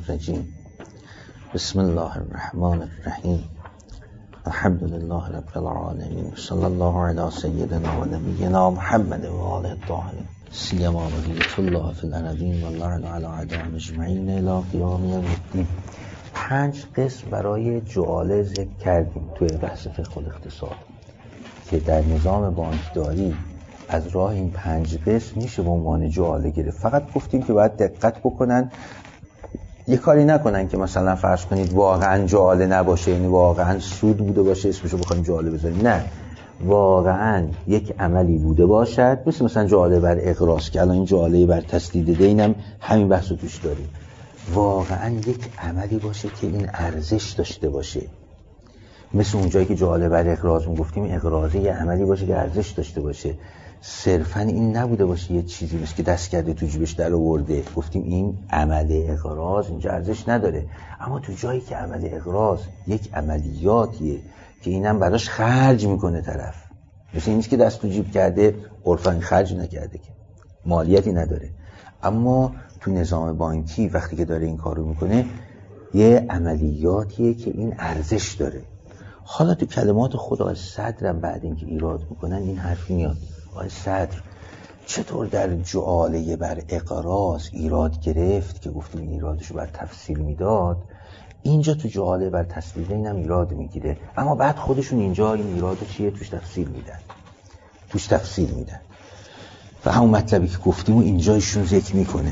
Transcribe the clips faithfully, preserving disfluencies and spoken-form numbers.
الرجیم. بسم الله الرحمن الرحیم. الحمد لله رب العالمین. صلی الله علی سیدنا و نبینا محمد و آله الطاهرین. سیما بقیت الله فی الارضین و اللعن علی اعدائهم اجمعین الی قیام یوم الدین. پنج قسم برای جعاله ذکر کردیم توی بحث فقه الاقتصاد که در نظام بانکداری از راه این پنج قسم میشه به عنوان جعاله گرفت. فقط گفتیم که باید دقت بکنن یه کاری نکنن که مثلا فرض کنید واقعا جعاله نباشه، یعنی واقعا سود بوده باشه اسمشو بخوایم جعاله بذاریم. نه، واقعا یک عملی بوده باشد، مثل مثلا جعاله بر اقراض که الان این جعاله بر تسدید دین هم همین بحثو توش داریم. واقعا یک عملی باشه که این ارزش داشته باشه، مثل اونجایی که جعاله بر اقراض میگفتیم اقراضی یه عملی باشه که ارزش داشته باشه، صرفا این نبوده باشه یه چیزی مثل که دست کرده تو جیبش در آورده گفتیم این عمل اقراض اینجا ارزش نداره. اما تو جایی که عمل اقراض یک عملیاتیه که اینم براش خرج میکنه طرف، مثل این نیست که دست تو جیب کرده عرفاً خرج نکرده که مالیتی نداره، اما تو نظام بانکی وقتی که داره این کارو میکنه یه عملیاتیه که این ارزش داره. حالا تو کلمات خود آقای صدرم بعد اینکه ایراد میکنن این حرف میاد، آقای صدر چطور در جعاله بر اقراض ایراد گرفت که گفتیم این ایرادشو باید تفصیل میداد، اینجا تو جعاله بر تسدید اینم ایراد میگیره، اما بعد خودشون اینجا این ایرادو چیه توش تفصیل میدن توش تفصیل میدن و همون مطلبی که گفتیم و اینجا ایشون ذکر میکنه.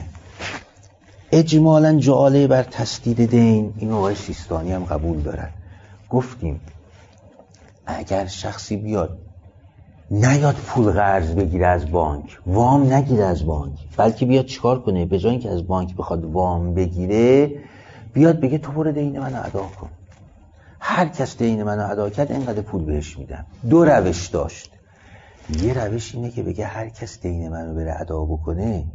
اجمالاً جعاله بر تسدید دین این آقای سیستانی هم قبول دارن. گفتیم اگر شخصی بیاد نیاد پول قرض بگیره از بانک، وام نگیره از بانک، بلکه بیاد چیکار کنه؟ به جای اینکه از بانک بخواد وام بگیره بیاد بگه تو برو دین منو ادا کن، هر کس دین منو ادا کرد اینقدر پول بهش میدم. دو روش داشت. یه روش اینه که بگه هر کس دین منو بره ادا بکنه،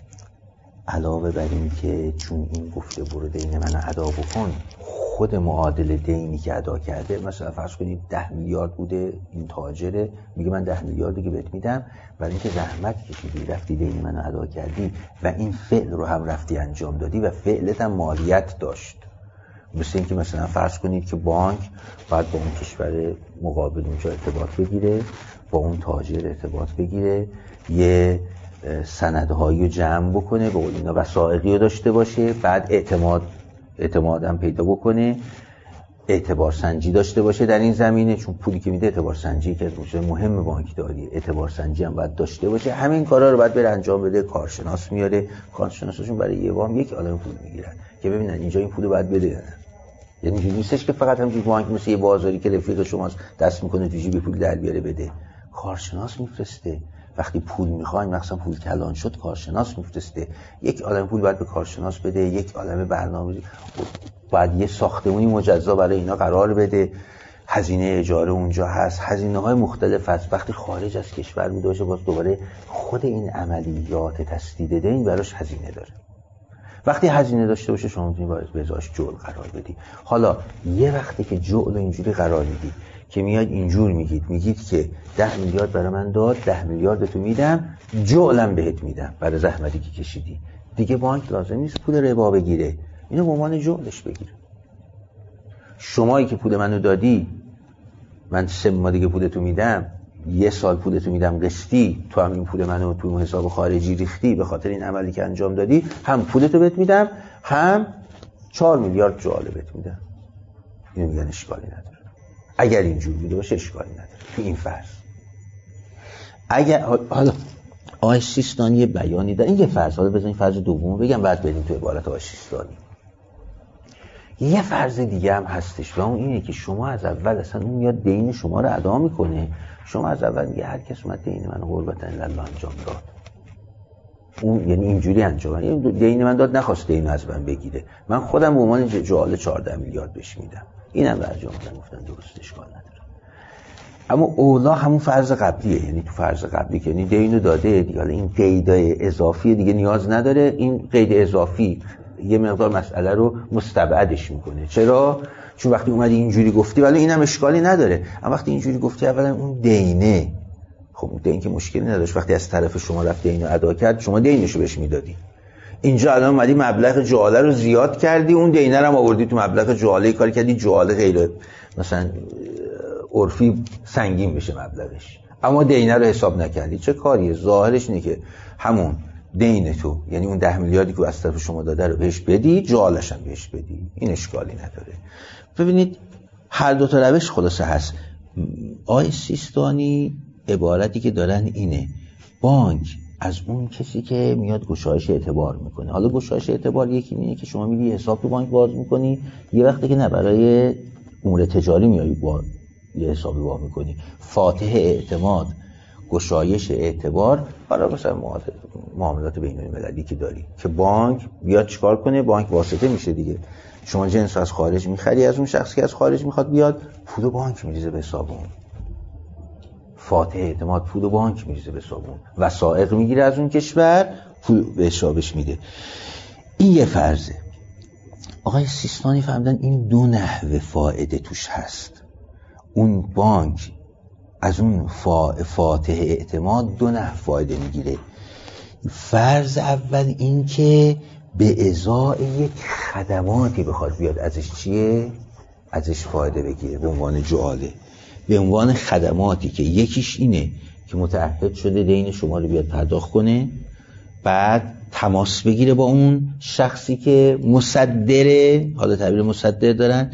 علاوه بر این که چون این گفته برو دین منو ادا بکن خود معادل دینی که ادا کرده، مثلا فرض کنید ده میلیارد بوده این تاجره میگه من ده میلیاردی که بهت میدم برای اینکه زحمت کشیدی رفتی دین منو ادا کردی و این فعل رو هم رفتی انجام دادی و فعلت هم مالیت داشت. مثل اینکه مثلا فرض کنید که بانک باید با اون کشور مقابل اونجا ارتباط بگیره، با اون تاجر ارتباط بگیره، یه سندهایی رو جمع بکنه، به قول اینا وثائقی رو داشته باشه، بعد اعتماد اعتمادم پیدا بکنه، اعتبار سنجی داشته باشه در این زمینه، چون پولی که میده اعتبار سنجی که از مهم بانکداریه، اعتبار سنجی هم باید داشته باشه. همین کارا رو باید بره انجام بده. کارشناس میاره، کارشناساشون برای یه وام یک عالمه پول میگیرن که ببینن اینجا این پولو باید بده. یعنی اینجوری نیستش که فقط همینجوری بانک مثل یه بازاری که رفیق شما دست میکنه تو جیب پول در بیاره بده. کارشناس میفرسته. وقتی پول میخواین مثلا پول کلان شد کارشناس میفرسته. یک عالمه پول باید به کارشناس بده، یک عالمه برنامه‌ریزی، باید یه ساختمونی مجزا برای اینا قرار بده، هزینه اجاره اونجا هست، هزینه‌های مختلف هست. وقتی خارج از کشور بوده باشه باز دوباره خود این عملیات تسدید دین براش هزینه داره. وقتی هزینه داشته باشه شما میتونید باید به ازاش جعل قرار بدی. حالا یه وقتی که جعل اینجوری قرار میدی که میاد اینجور میگید میگید که ده میلیارد برای من داد، ده میلیارد تو میدم، جعلم بهت میدم برای زحمتی که کشیدی. دیگه بانک لازم نیست پول ربا بگیره، اینو به عنوان جعلش بگیره. شمایی که پول منو دادی، من سه ماه دیگه پولتو میدم، یه سال پولتو میدم قسطی، تو هم این پول منو تو حساب خارجی ریختی به خاطر این عملی که انجام دادی، هم پولتو بهت میدم هم چهار میلیارد جعل بهت میدم. اینو میگن اشکالی نداره. اگر اینجور بوده باشه اشکالی نداره تو این فرض. اگر حالا آقای سیستانی یه بیانی داره، این یه فرض، حالا بزنین فرض دومو بگم بعد بریم تو عبارت آقای سیستانی. یه فرض دیگه هم هستش و اون اینه که شما از اول اصلا اون میاد دین شما رو ادا میکنه، شما از اول میگه هر کس اومد دین من قربتا الا الله انجام داد. اون یعنی اینجوری انجام یعنی دین من داد نخواست دین از من بگیره، من خودم به عنوان جعل چهارده میلیارد بهش میدم. اینم برجام گفتن درست اشکال نداره. اما اولا همون فرض قبلیه، یعنی تو فرض قبلی که یعنی دینو داده دیگه، حالا این قید اضافی دیگه نیاز نداره. این قید اضافی یه مقدار مسئله رو مستبعدش میکنه. چرا؟ چون وقتی اومدی اینجوری گفتی ولی اینم اشکالی نداره، اما وقتی اینجوری گفتی اولا اون دینه، خب اون دین که مشکلی نداشت، وقتی از طرف شما رفت دینو ادا کرد شما دینشو بهش میدادی، اینجا الان اومدی مبلغ جعاله رو زیاد کردی، اون دینه رو هم آوردی تو مبلغ جعاله کاری کردی جعاله غیر مثلا عرفی سنگین بشه مبلغش، اما دینه رو حساب نکردی. چه کاریه؟ ظاهرش اینه که همون دین تو، یعنی اون ده میلیاردی که از طرف شما داده رو بهش بدی، جعالش هم بهش بدی، این اشکالی نداره. ببینید هر دو تا روش خلاصه هست. آقای سیستانی عبارتی که دارن اینه، بانک از اون کسی که میاد گشایش اعتبار میکنه. حالا گشایش اعتبار یکی اینه که شما میری حساب تو بانک باز میکنی، یه وقتی که نه برای امور تجاری میای با یه حسابی باز میکنی. فاتح اعتماد، گشایش اعتبار برای مثلا معاملات بین المللی که داری که بانک بیاد چیکار کنه، بانک واسطه میشه دیگه. شما جنس از خارج میخری از اون شخصی که از خارج میخواد بیاد، پول بانک میریزه به حساب اون. فاتح اعتماد پول بانک میریزه به حساب اون، وثائق میگیره از اون کشور، پول به حسابش میده. این یه فرضه. آقای سیستانی فهمیدن این دو نحوه فائده توش هست. اون بانک از اون فاتح اعتماد دو نحو فایده میگیره. فرض اول این که به ازای یک خدماتی بخواد بیاد ازش چیه؟ ازش فایده بگیره به عنوان جعاله، به عنوان خدماتی که یکیش اینه که متعهد شده دین شما رو بیاد پرداخت کنه، بعد تماس بگیره با اون شخصی که مصدره، حالا تعبیر مصدر دارن،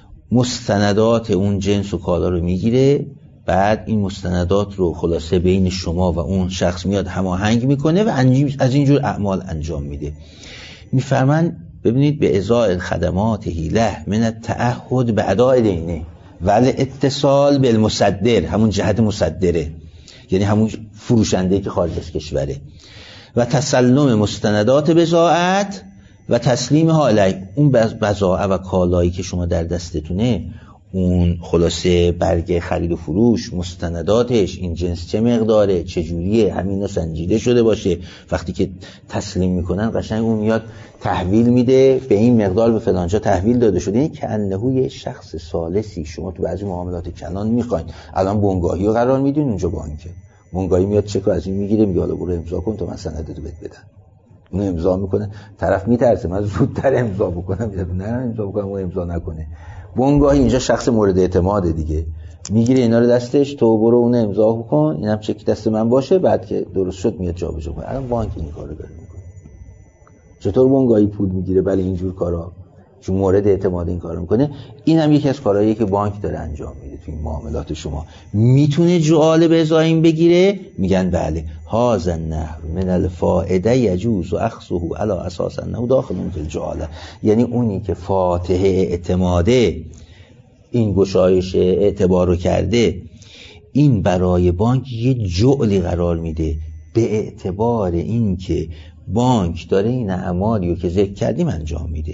مستندات اون جنس و کالا رو میگیره، بعد این مستندات رو خلاصه بین شما و اون شخص میاد هماهنگ میکنه و از اینجور اعمال انجام میده. میفرمان ببینید به ازای خدمات هیله من التعهد به اداء دینه ولی اتصال بالمصدر، همون جهت مصدره، یعنی همون فروشنده که خارج از کشوره، و تسلم مستندات بضاعت و تسلیم ها علیه، اون بضاعه و کالایی که شما در دستتونه، اون خلاصه برگ خرید و فروش، مستنداتش، این جنس چه مقداره، چه جوریه، همینا سنجیده شده باشه. وقتی که تسلیم میکنن قشنگ اون میاد تحویل میده، به این مقدار به فلانجا تحویل داده شده. این که انه یه شخص ثالثی شما تو بعضی معاملات کنان میخواین. الان بنگاهی رو قرار میدین اونجا بانکه، بنگاهی میاد چک از این میگیره، میگه حالا برو امضا کن تا من سندتو بهت بدم. اون امضا میکنه، طرف میترسه من زودتر امضا بکنم، نه امضا بکنم اون امضا نکنه. بنگاهی اینجا شخص مورد اعتماده دیگه، میگیره اینا رو دستش، تو برو اون امضا بکن، اینم چک دست من باشه، بعد که درست شد میاد جابجا کنه. الان بانک این کارو داره میکنه. چطور بنگاهی پول میگیره؟ ولی اینجور کارا چون مورد اعتماد این کارو میکنه. این هم یکی از کارهاییه که بانک داره انجام میده تو این معاملات شما. میتونه جعاله به ازای این بگیره؟ میگن بله، هذا النحو من الفائده یجوز اخذه علی اساس انه داخل فی الجعاله. یعنی اونی که فاتح اعتماده، این گشایش اعتبار رو کرده، این برای بانک یه جعلی قرار میده به اعتبار این که بانک داره این اعمالی رو که ذکر کردیم انجام میده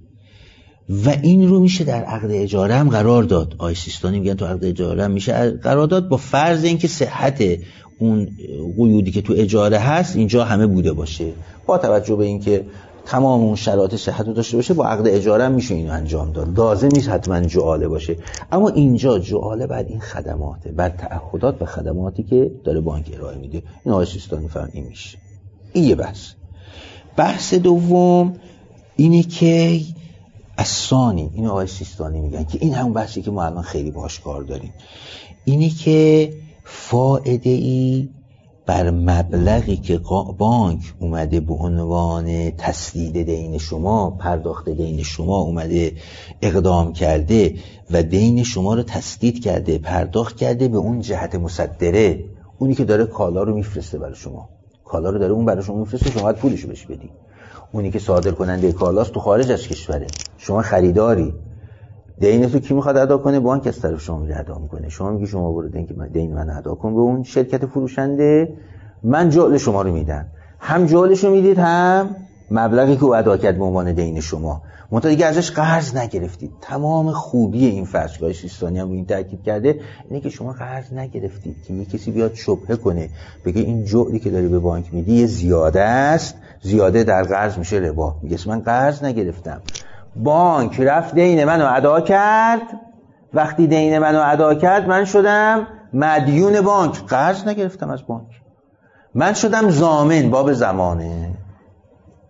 و این رو میشه در عقد اجاره هم قرار داد. آقای سیستانی میگن تو عقد اجاره هم میشه قرار داد با فرض اینکه صحت اون قیودی که تو اجاره هست اینجا همه بوده باشه، با توجه به اینکه تمام اون شرایط صحت رو داشته باشه، با عقد اجاره هم میشه اینو انجام داد. لازم نیست حتما جعاله باشه، اما اینجا جعاله بعد این خدماته، بعد تعهدات و خدماتی که داره بانک ارائه میده. این آقای سیستانی فهم این میشه. این یه بحث. بحث دوم اینه که الثانی، این آقای سیستانی میگن که این همون بحثی که ما الان خیلی باهاش کار داریم، اینه که فائده ای بر مبلغی که بانک اومده به عنوان تسدید دین شما، پرداخت دین شما اومده اقدام کرده و دین شما رو تسدید کرده، پرداخت کرده به اون جهت مصدره، اونی که داره کالا رو میفرسته برای شما، کالا رو داره اون برای شما میفرسته، شما باید پولشو بهش بدی. اونی که صادر کننده کالاست تو خارج از کشوره، شما خریداری، دین تو کی میخواد ادا کنه؟ بانک از طرف شما میره ادا میکنه. شما میگی شما برو دین که من دین من ادا کن به اون شرکت فروشنده، من جعل شما رو میدم. هم جعلشو میدید هم مبلغی که او ادا کرد به عنوان دین شما، منتها دیگه ازش قرض نگرفتید. تمام خوبی این فصل‌های سیستانی هم این تاکید کرده اینه که شما قرض نگرفتید که یه کسی بیاد شبهه کنه بگه این جعلی که داری به بانک میدی یه زیاده است، زیاده در قرض میشه ربا. میگه من قرض نگرفتم، بانک رفت دین منو ادا کرد، وقتی دین منو ادا کرد من شدم مدیون بانک، قرض نگرفتم از بانک، من شدم ضامن باب زمانه.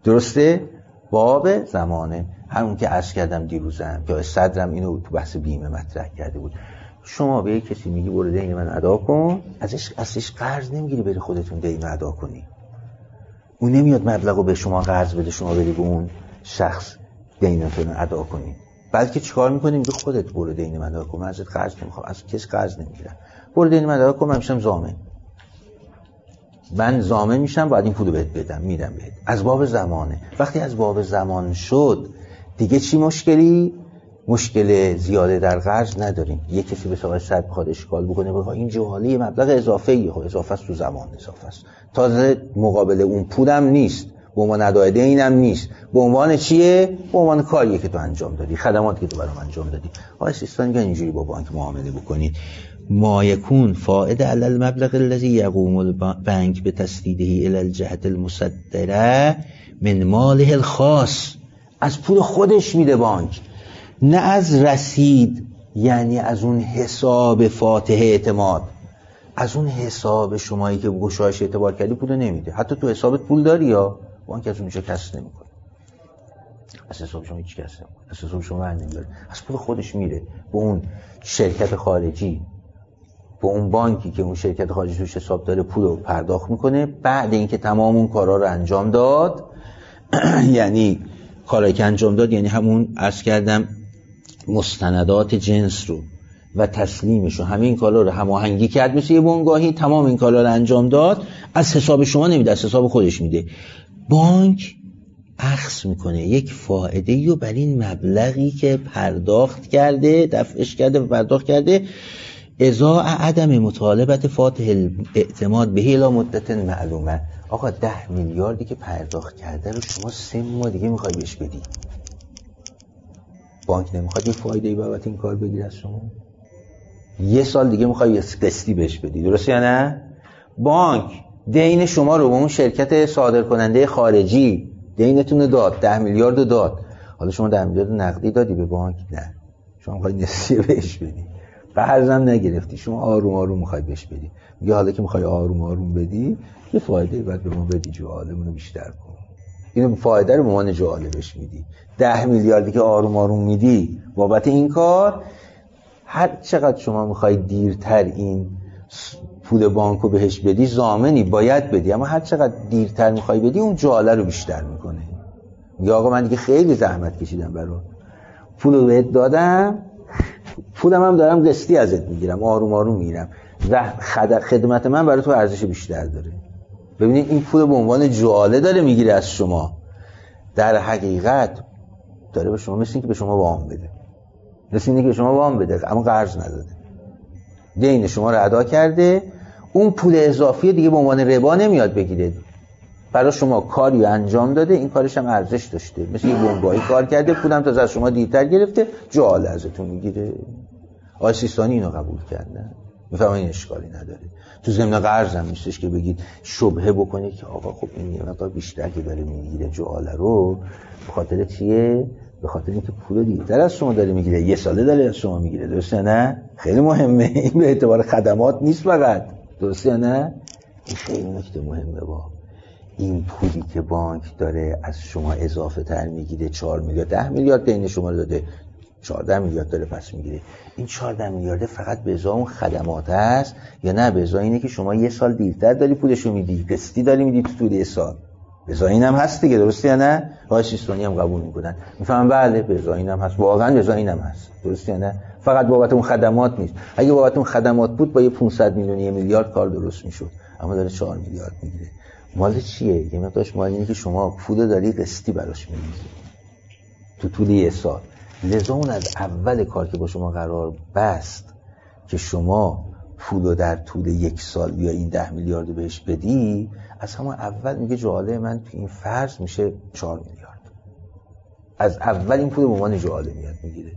درسته؟ باب زمانه، همون که عرض کردم دیروزم که صدرم اینو تو بحث بیمه مطرح کرده بود. شما به یک کسی میگی برو دین من ادا کن، ازش ازش قرض نمیگیری بری خودتون دین ادا کنی. اون نمیاد مبلغو به شما قرض بده شما بری به اون شخص دینتون ادا کنی. بلکه چیکار میکنی؟ میگه خودت برو دین من ادا کن، من ازت قرض نمیخوام، از کسی قرض نمیگیرم، برو دین من ادا کن، من میشم ضامن. من ضامن میشم، بعد این پولو بهت بدم، میدم بهت. از باب زمانه. وقتی از باب زمان شد دیگه چی مشکلی؟ مشکل زیاده در قرض نداریم. یک کسی به سوال صد بخواد اشکال بکنه بگه این جواله مبلغ اضافه ای، خب اضافه است تو زمان، اضافه است. تازه مقابل اون پولم نیست، به عنوان ادای دینم نیست، به عنوان چیه؟ به عنوان کاریه که تو انجام دادی، خدماتی که تو برام انجام دادی. آقای سیستان میگن اینجوری با بانک معامله بکنید. ما یکون فائده علی المبلغ الذي يقوم البنك بتسديده الى الجهه المصدره من ماله الخاص. از پول خودش میده بانک، نه از رسید، یعنی از اون حساب فاتحه اعتماد، از اون حساب شمایی که گشایش اعتبار کردی پول نمیده. حتی تو حسابت پول داری یا بانک از اونجا کسر نمیکنه، از حساب شما هیچ کسر نمیکنه، از حساب شما بر نمیداره، از پول خودش میره به اون شرکت خارجی، به اون بانکی که اون شرکت خارجی توش حساب داره پول رو پرداخت میکنه. بعد اینکه تمام اون کارا رو انجام داد یعنی کارایی که انجام داد یعنی همون عرض کردم مستندات جنس رو و تسلیمش رو، همه این کارا رو هماهنگی کرد مثل یه بنگاهی، تمام این کارا رو انجام داد، از حساب شما نمیده، از حساب خودش میده. بانک اخذ میکنه یک فائده رو بر این مبلغی که پرداخت کرده، دفعش کرده و پرداخت کرده، ازاء عدم مطالبت فاتح الاعتماد به الی مدت معلومه. آقا ده میلیاردی که پرداخت کرده رو شما سه ماه دیگه میخوای بهش بدی، بانک نمیخواد یه فایده‌ای بابت این کار بگیره از شما؟ یه سال دیگه میخوای یه قسطی بهش بدی، درسته یا نه؟ بانک دین شما رو به اون شرکت صادر کننده خارجی دینتون رو داد، ده میلیارد رو داد. حالا شما ده میلیارد نقدی دادی به بانک؟ نه، شما میخوای نسیه بهش بدی، قرضم نگرفتی، شما آروم آروم میخوای بهش بدی. میگه حالا که میخوای آروم آروم بدی یه فایده بعد به ما بدی، جوالمون رو بیشتر کن. اینو فایده رو به عنوان جواله بهش میدی. ده میلیاردی که آروم آروم میدی بابت این کار، هر چقدر شما میخوای دیرتر این پول بانکو بهش بدی ضامنی، باید بدی، اما هر چقدر دیرتر میخوای بدی اون جواله رو بیشتر میکنه. میگه آقا من دیگه خیلی زحمت کشیدم برات، پولو بهت دادم، پولم هم دارم قسطی ازت میگیرم، آروم آروم میگیرم، خدمت من برای تو ارزش بیشتر داره. ببینید این پول به عنوان جواله داره میگیره از شما، در حقیقت داره به شما مثل این که به شما وام بده، مثل این که به شما وام بده اما قرض نداده، دین شما رو ادا کرده، اون پول اضافی دیگه به عنوان ربا نمیاد بگیره، برای شما کاری انجام داده، این کارش هم ارزش داشته، مثل یه بنگاهی کار کرده، پولم تا از شما دیرتر گرفته، جواله ازتون میگیره. آقای سیستانی اینو قبول کرده، میفهمه این اشکالی نداره. تو ضمن قرض هم نیستش که بگید شبهه بکنه که آقا خب این یه مقدار بیشتر که داره میگیره جواله رو، به خاطر چیه؟ به خاطر اینکه پول دیرتر از شما داره میگیره، یه ساله داره از شما میگیره، درسته نه؟ خیلی مهمه این، به اعتبار خدمات نیست فقط، درسته نه؟ این خیلی نکته مهمه. با این پولی که بانک داره از شما اضافه تر میگیره، چهار میلیارد ده میلیارد دین شما رو داده، چهارده میلیارد داره پس میگیره، این چهارده میلیارد فقط به ازای اون خدمات هست یا نه به ازای اینه که شما یه سال دیرتر داری پولشو میدی، قسطی داری میدی تو طول یه سال، به ازای اینم هست دیگه، درسته یا نه؟ آقای سیستانی هم قبول میکنن، میفهمن بله به ازای اینم هست، واقعا به ازای اینم هست، درسته یا نه؟ فقط بابت اون خدمات نیست. اگه بابت اون خدمات بود با یه پانصد میلیون یه میلیارد کار درست میشد، اما داره چهار میلیارد میگیره. مال چیه؟ یه مقدارش مال اینه که شما پول داری قسطی براش میدی تو طول یه سال. لذا اون از اول کار که با شما قرار بست که شما پولو در طول یک سال بیا این ده میلیارد رو بهش بدی، از همون اول میگه جواله من تو این فرض میشه چهار میلیارد. از اول این پول به عنوان جواله میاد میگیره،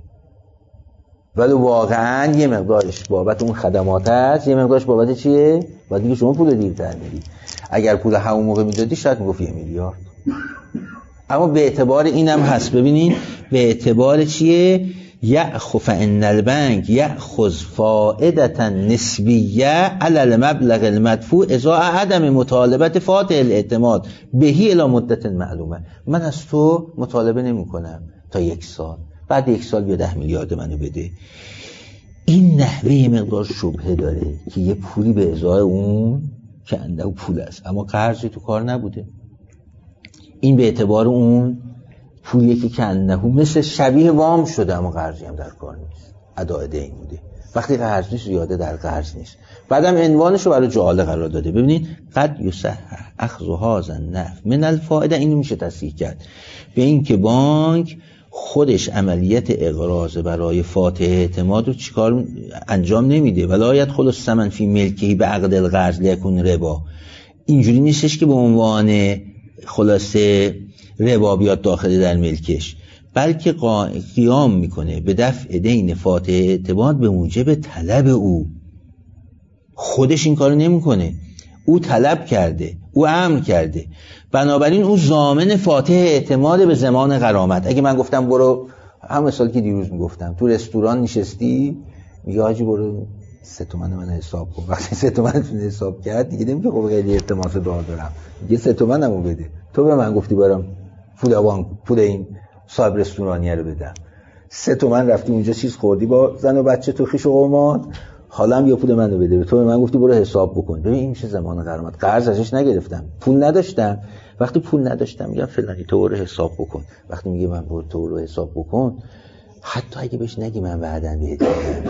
ولی واقعا یه مقدارش بابت اون خدمات هست، یه مقدارش بابت چیه؟ بعد دیگه شما پول دیرتر میدی. اگر پول همون موقع میدادی شاید میگفت یه میلیارد، اما به اعتبار اینم هست. ببینین به اعتبار چیه؟ یأخذ فإن البنک یأخذ فائدة نسبیه علی المبلغ المدفوع ازاء عدم مطالبت فاتح الاعتماد بهی الی مدت معلومه. من از تو مطالبه نمی کنم تا یک سال، بعد یک سال بیا ده میلیارد منو بده. این نحوه مقدار شبهه داره که یه پولی به ازای اون که انده پول است اما قرضی تو کار نبوده. این به اعتبار اون پولی که کنده مثل شبیه وام شده اما قرضی هم در کار نیست، اداء دین بوده. وقتی قرض نیست زیاده در قرض نیست. بعدم عنوانش رو برای جعاله قرار داده. ببینید قد یصحح اخذ هذا النفع من الفائده، اینو میشه تصحیح کرد به این که بانک خودش عملیت اقراض برای فاتح اعتماد رو چیکار انجام نمیده. ولا یدخل الثمن فی ملکه بعقد القرض لیکون ربا. اینجوری نیستش که به عنوان خلاصه ربا بیاد داخل در ملکش، بلکه قیام میکنه به دفع دین فاتح اعتماد به موجب طلب او. خودش این کارو نمیکنه، او طلب کرده، او امر کرده، بنابراین او ضامن فاتح اعتماد به زمان غرامت. اگه من گفتم برو، هم مثال که دیروز میگفتم، تو رستوران نشستی میگه حاجی برو سه تومن من حساب کن. وقتی سه تومن تون حساب کرد دیگه نمیگه خب خیلی التماس دعا دارم، دیگه سه تومنمو بده. تو به من گفتی برام پول بانک پول این صاحب رستورانیه رو بدم، سه تومن رفتی اونجا چیز خوردی با زن و بچه تو خیش و قومات، حالا هم بیا پول منو بده. تو به من گفتی برو حساب بکن. ببین این میشه زمان غرامت. قرض ازش نگرفتم، پول نداشتم. وقتی پول نداشتم میگم فلانی تو برو حساب بکن. وقتی میگه من برو تو برو حساب بکن، حتی اگه بهش نگی من بعداً بهت میدم،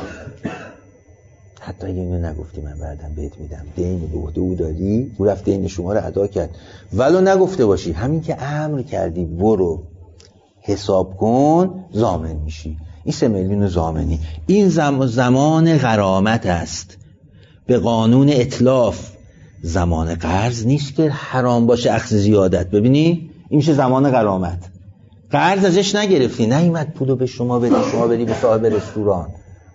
حتی اگه اینو نگفتی من بعداً بهت میدم، دین به عهده او داری، او رفت دین شما رو ادا کرد، ولو نگفته باشی، همین که امر کردی برو حساب کن ضامن میشی. این سه میلیون ضامنی. این زم زمان غرامت است به قانون اتلاف. زمان قرض نیست که حرام باشه اخذ زیادت. ببینی این میشه زمان غرامت. قرض ازش نگرفتی، نیومد پولو به شما بده شما بدی به صاحب رستوران،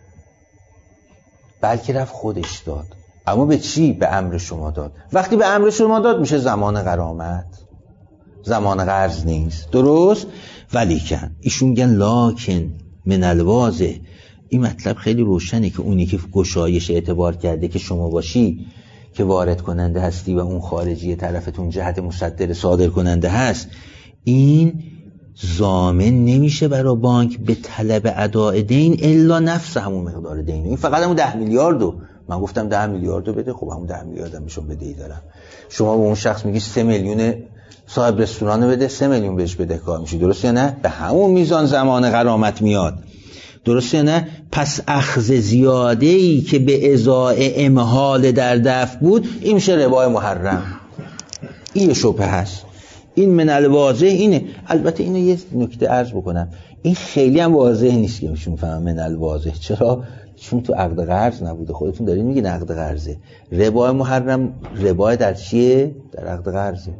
بلکه رفت خودش داد. اما به چی؟ به امر شما داد. وقتی به امر شما داد میشه زمان غرامت، زمان قرض نیست. درست؟ ولیکن ایشون میگن لاکن من الواضح. این مطلب خیلی روشنه که اونی که گشایش اعتبار کرده که شما باشی که وارد کننده هستی و اون خارجی طرفتون جهت مصدر صادر کننده هست، این ضامن نمیشه برای بانک به طلب اداء دین الا نفس همون مقدار دین. این فقط همون ده میلیاردو من گفتم ده میلیاردو بده، خب همون ده میلیاردم بهشون بده ای دارم. شما به اون شخص میگی سه میلیون صاحب رستورانو بده، سه میلیون بهش بده کار میشه. درسته یا نه؟ به همون میزان زمان غرامت میاد. درسته یا نه؟ پس اخذ زیاده‌ای که به ازای امهال در دفع بود این میشه ربای محرم. این شبهه هست. این من الواضح اینه. البته اینو یه نکته عرض بکنم، این خیلی هم واضح نیست که میشون فهم من الواضح. چرا؟ چون تو عقد قرض نبوده. خودتون دارین میگین عقد قرضه. ربای محرم ربای در چیه؟ در عقد قرضه.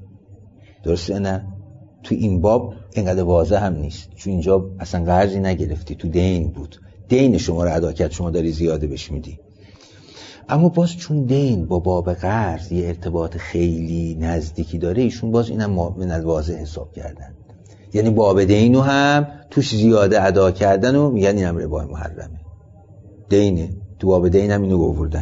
درسته نه؟ تو این باب اینقدر واضح هم نیست، چون اینجا اصلا قرضی نگرفتی، تو دین بود، دین شما رو ادا کرد، شما داری زیاده بهش میدی. اما باز چون دین با باب قرض یه ارتباط خیلی نزدیکی داره، ایشون باز اینم من الواضح حساب کردن، یعنی باب دینو هم توش زیاده ادا کردن و میگن اینم ربای محرمه، دینه، تو باب دین هم اینو آوردن.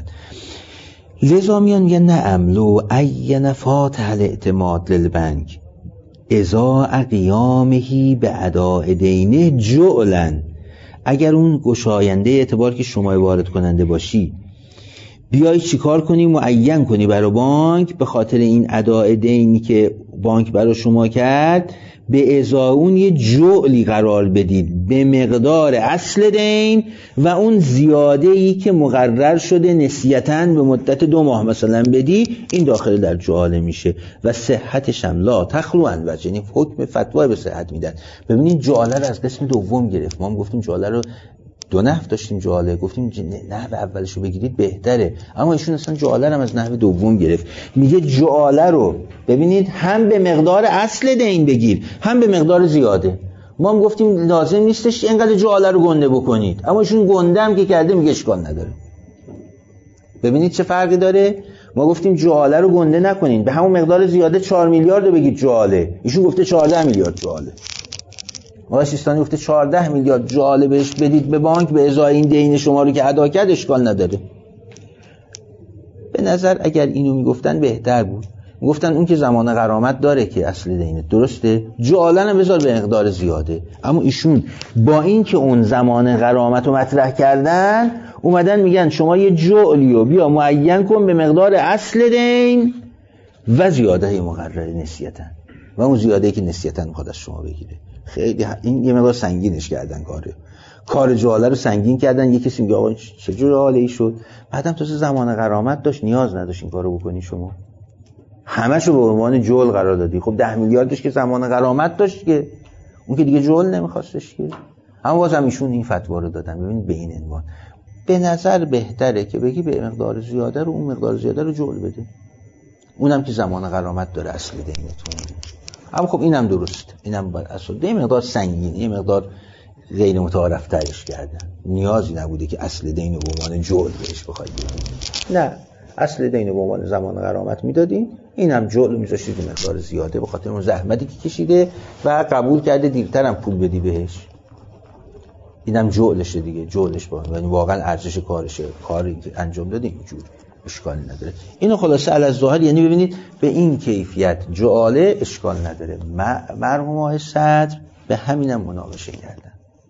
لذا میان میگن نعم لو عین فاتح الاعتماد للبنک ازاء قیامهی به اداء دینه جعلا، اگر اون گشاینده اعتبار که شما وارد کننده باشی بیای چیکار کنی؟ معین کنی برای بانک به خاطر این اداء دینی که بانک برای شما کرد به ازای اون یه جعلی قرار بدید به مقدار اصل دین و اون زیاده‌ای که مقرر شده نسیتاً به مدت دو ماه مثلا بدی، این داخل در جعاله میشه و صحتش هم لا تخلو عن وجه، یعنی حکم فتوا به صحت میدن. ببینید جعاله رو از قسم دوم گرفت. ما هم گفتیم جعاله رو دو نحو داشتیم، جعاله گفتیم نحو اولشو بگیرید بهتره، اما ایشون اصلا جعاله رو از نحو دوم گرفت. میگه جعاله رو ببینید هم به مقدار اصل دین بگیر هم به مقدار زیاده. ما هم گفتیم لازم نیستش اینقدر جعاله رو گنده بکنید، اما ایشون گنده هم که کرده میگه اشکال نداره. ببینید چه فرقی داره. ما گفتیم جعاله رو گنده نکنین، به همون مقدار زیاده چهار میلیارد رو بگید جعاله، ایشون گفته چهارده میلیارد جعاله. آقای سیستانی گفته چهارده میلیارد جعاله بهش بدید به بانک به ازای این دین شما رو که ادا کرد اشکال نداره. به نظر اگر اینو میگفتن بهتر بود. میگفتن اون که زمان غرامت داره که اصل دینه، درسته، جعاله هم بذار به مقدار زیاده. اما ایشون با این که اون زمان غرامت رو مطرح کردن اومدن میگن شما یه جعلیو بیا معین کن به مقدار اصل دین و زیاده مقرره نسیتاً، و اون زیاده‌ای که نسیتاً میخواد از شما بگیره. خیلی این یه مقدار سنگینش کردن کاره. کار جعاله رو سنگین کردن. یکی کسی میگه آقا چه جعاله‌ای شد؟ بعدم تا زمان غرامت داشت، نیاز نداشت این کارو بکنی شما. همه‌شو به عنوان جعل قرار دادی. خب ده میلیاردش که زمان غرامت داشت که اون که دیگه جعل نمیخواستش که. اما بازم ایشون این فتوا رو دادن. ببینید به این عنوان به نظر بهتره که بگی به مقدار زیاده رو، اون مقدار زیاده رو جعل بده، اونم که زمان غرامت داره اصل دینتون. اما خب اینم درست، اینم باید اصل دین مقدار سنگین، این مقدار غیر متعارف ترش کردن. نیازی نبوده که اصل دین رو به عنوان جعل بهش بخواید بدید. نه، اصل دین رو به عنوان زمان غرامت میدادین، اینم جعل میذاشتید به مقدار زیاده به خاطر اون زحمتی که کشیده و قبول کرده دیرتر هم پول بدی بهش. اینم جعلشه دیگه، جعلش با یعنی واقعا ارزش کارشه، کاری که انجام دادی اینجور اشکال نداره. اینو خلاصه علی الظاهر یعنی ببینید به این کیفیت جعاله اشکال نداره. مرحوم آقای صدر به همینم مناقشه کردن.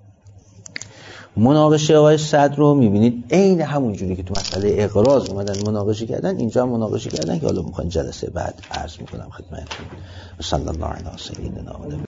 مناقشه آقای صدر رو میبینید عین همون جوری که تو مسئله اقراض اومدن مناقشه کردن، اینجا هم مناقشه کردن که حالا میخوان جلسه بعد عرض میکنم خدمتتون. صلی الله علیه و سیدنا